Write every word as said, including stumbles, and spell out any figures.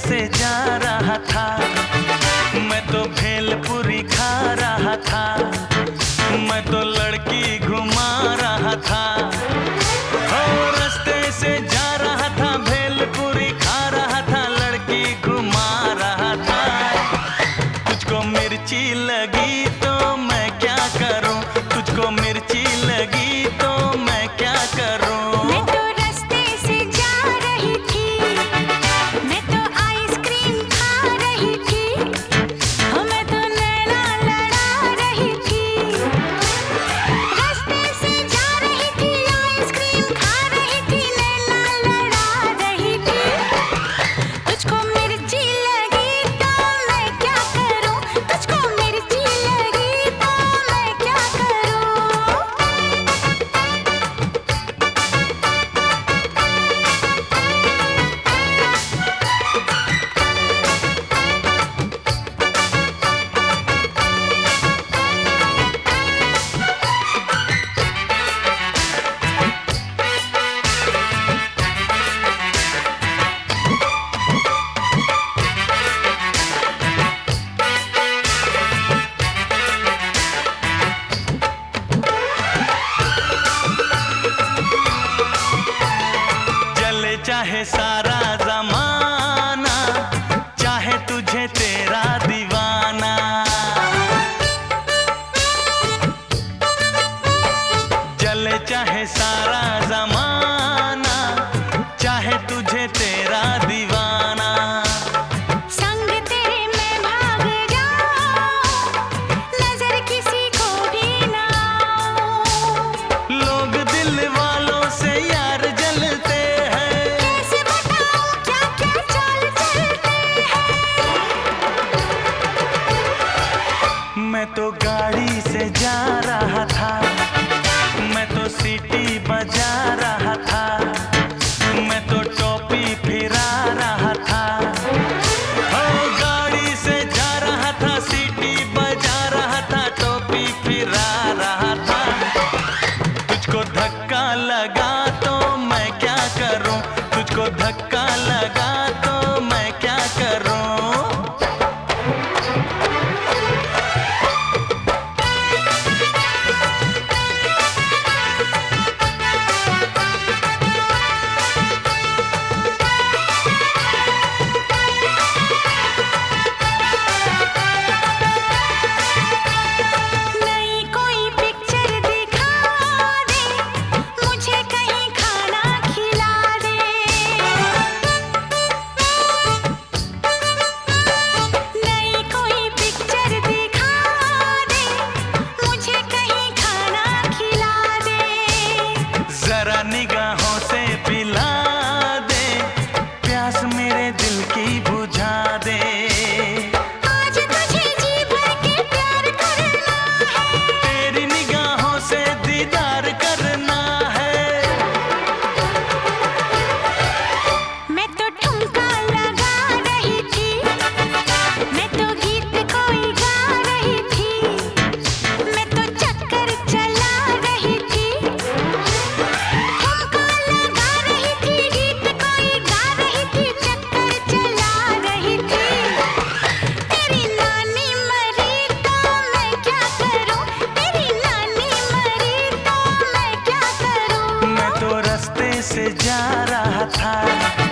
से जा रहा था, मैं तो भेलपुरी खा रहा था, मैं तो लड़की घुमा रहा था। हो रास्ते से जा रहा था, भेलपुरी खा रहा था, लड़की घुमा रहा था। तुझको मिर्ची लगी तो मैं क्या करूं, तुझको मिर्ची लगी तो मैं क्या करूं। चाहे सारा जमाना, चाहे तुझे तेरा दीवाना, जले चाहे सारा जमाना, चाहे तुझे तेरा दीवाना। संग तेरे मैं भाग जाऊं, नजर किसी को भी ना आऊं। लोग दिल वालों से यार जलते, मैं तो गाड़ी से जा रहा था, मैं तो सीटी बजा रहा था, मैं तो टोपी फिरा रहा था। हो गाड़ी से जा रहा था, सीटी बजा रहा था, टोपी फिरा रहा था। तुझको धक्का लगा तो मैं क्या करूं, तुझको धक्का लगा तो मैं क्या करूं। निगाहों से पिला दे, प्यास मेरे दिल की बुझा दे। आज तुझे जी भर के प्यार करना है, तेरी निगाहों से दीदार करना है। मैं तो ठुमका लगा रही थी, मैं तो गीत कोई गा रही थी, मैं तो चक्कर चला रही थी। से जा रहा था,